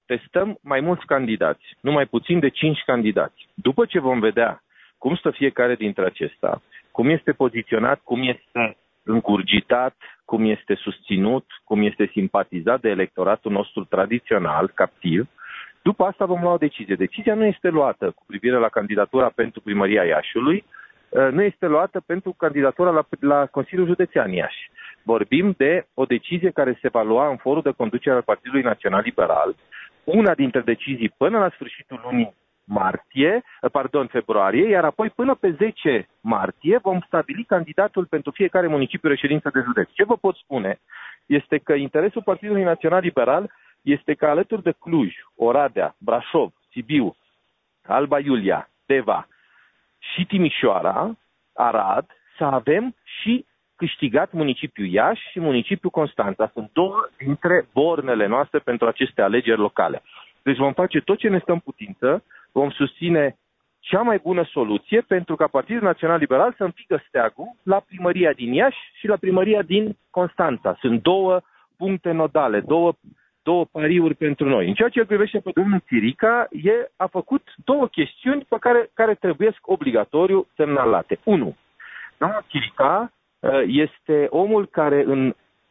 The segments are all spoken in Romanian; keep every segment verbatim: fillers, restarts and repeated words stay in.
testăm mai mulți candidați, nu mai puțin de cinci candidați. După ce vom vedea cum stă fiecare dintre acesta, cum este poziționat, cum este încurgitat, cum este susținut, cum este simpatizat de electoratul nostru tradițional, captiv, după asta vom lua o decizie. Decizia nu este luată cu privire la candidatura pentru primăria Iașiului, nu este luată pentru candidatura la, la Consiliul Județean Iași. Vorbim de o decizie care se va lua în forul de conducere al Partidului Național Liberal, una dintre decizii până la sfârșitul lunii martie, pardon, februarie, iar apoi până pe zece martie vom stabili candidatul pentru fiecare municipiu reședință de județ. Ce vă pot spune este că interesul Partidului Național Liberal este că alături de Cluj, Oradea, Brașov, Sibiu, Alba Iulia, Deva și Timișoara, Arad, să avem și câștigat municipiul Iași și municipiul Constanța. Sunt două dintre bornele noastre pentru aceste alegeri locale. Deci vom face tot ce ne stă în putință, vom susține cea mai bună soluție pentru ca Partidul Național Liberal să împingă steagul la primăria din Iași și la primăria din Constanța. Sunt două puncte nodale, două, două pariuri pentru noi. În ceea ce îl privește pe domnul Chirica, e, a făcut două chestiuni pe care, care trebuiesc obligatoriu semnalate. Unu, domnul Chirica este omul care în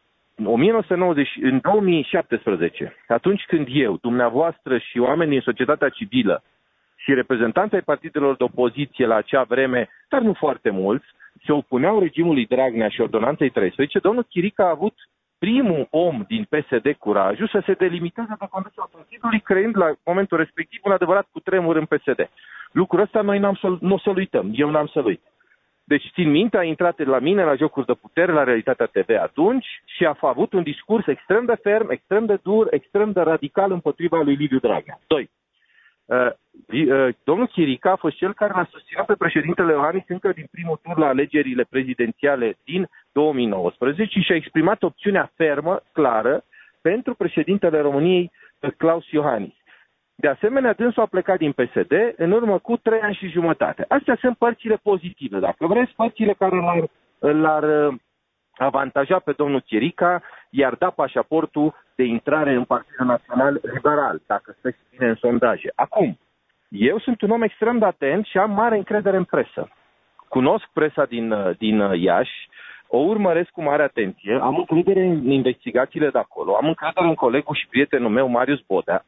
o mie nouă sute nouăzeci, în două mii șaptesprezece, atunci când eu, dumneavoastră și oamenii din societatea civilă și reprezentanții ai partidelor de opoziție la acea vreme, dar nu foarte mulți, se opuneau regimului Dragnea și ordonanței treisprezece, domnul Chirica a avut primul om din P S D curajul să se delimiteze de conducerea partidului, creând la momentul respectiv un adevărat cutremur în P S D. Lucrul ăsta noi n-am să, nu o să-l uităm, eu n-am să-l uit. Deci, țin minte, a intrat la mine la jocuri de putere, la Realitatea T V atunci și a avut un discurs extrem de ferm, extrem de dur, extrem de radical împotriva lui Liviu Dragnea. Doi. Uh, uh, domnul Chirica a fost cel care l-a susținut pe președintele Iohannis încă din primul tur la alegerile prezidențiale din două mii nouăsprezece și a exprimat opțiunea fermă, clară, pentru președintele României, Claus Iohannis. De asemenea, dânsul a plecat din P S D în urmă cu trei ani și jumătate. Astea sunt părțile pozitive, dacă vreți, părțile care l-ar, l-ar avantaja pe domnul Chirica, iar da pașaportul de intrare în Partidul Național Liberal, dacă stă bine în sondaje. Acum, eu sunt un om extrem de atent și am mare încredere în presă. Cunosc presa din, din Iași, o urmăresc cu mare atenție, am încredere în investigațiile de acolo, am încredere în colegul și prietenul meu, Marius Bodea,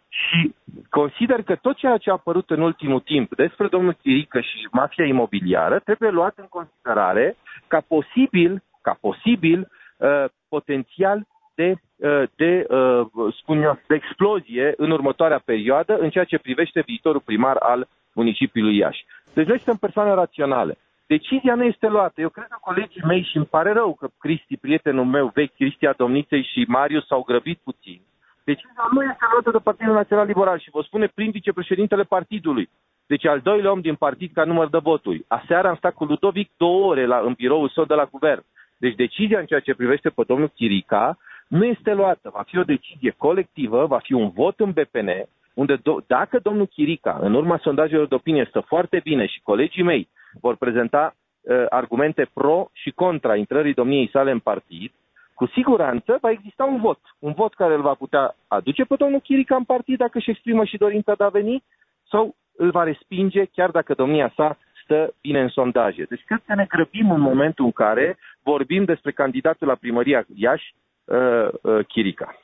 și consider că tot ceea ce a apărut în ultimul timp despre domnul Chirica și mafia imobiliară trebuie luat în considerare ca posibil, ca posibil uh, potențial de, uh, de, uh, spun eu, de explozie în următoarea perioadă în ceea ce privește viitorul primar al municipiului Iași. Deci noi suntem persoane raționale. Decizia nu este luată. Eu cred că colegii mei, și îmi pare rău că Cristi, prietenul meu vechi, Cristi Domniței și Marius s-au grăbit puțin. Decizia nu este luată de Partidul Național Liberal și vă spune prin vicepreședintele partidului. Deci al doilea om din partid ca număr de voturi. Aseară am stat cu Ludovic două ore la, în biroul său de la guvern. Deci decizia în ceea ce privește pe domnul Chirica nu este luată. Va fi o decizie colectivă, va fi un vot în B P N, unde do- dacă domnul Chirica, în urma sondajelor de opinie, stă foarte bine și colegii mei vor prezenta uh, argumente pro și contra intrării domniei sale în partid, cu siguranță va exista un vot. Un vot care îl va putea aduce pe domnul Chirica în partid dacă își exprimă și dorința de a veni, sau îl va respinge chiar dacă domnia sa stă bine în sondaje. Deci cred că ne grăbim în momentul în care vorbim despre candidatul la primăria Iași, uh, uh, Chirica.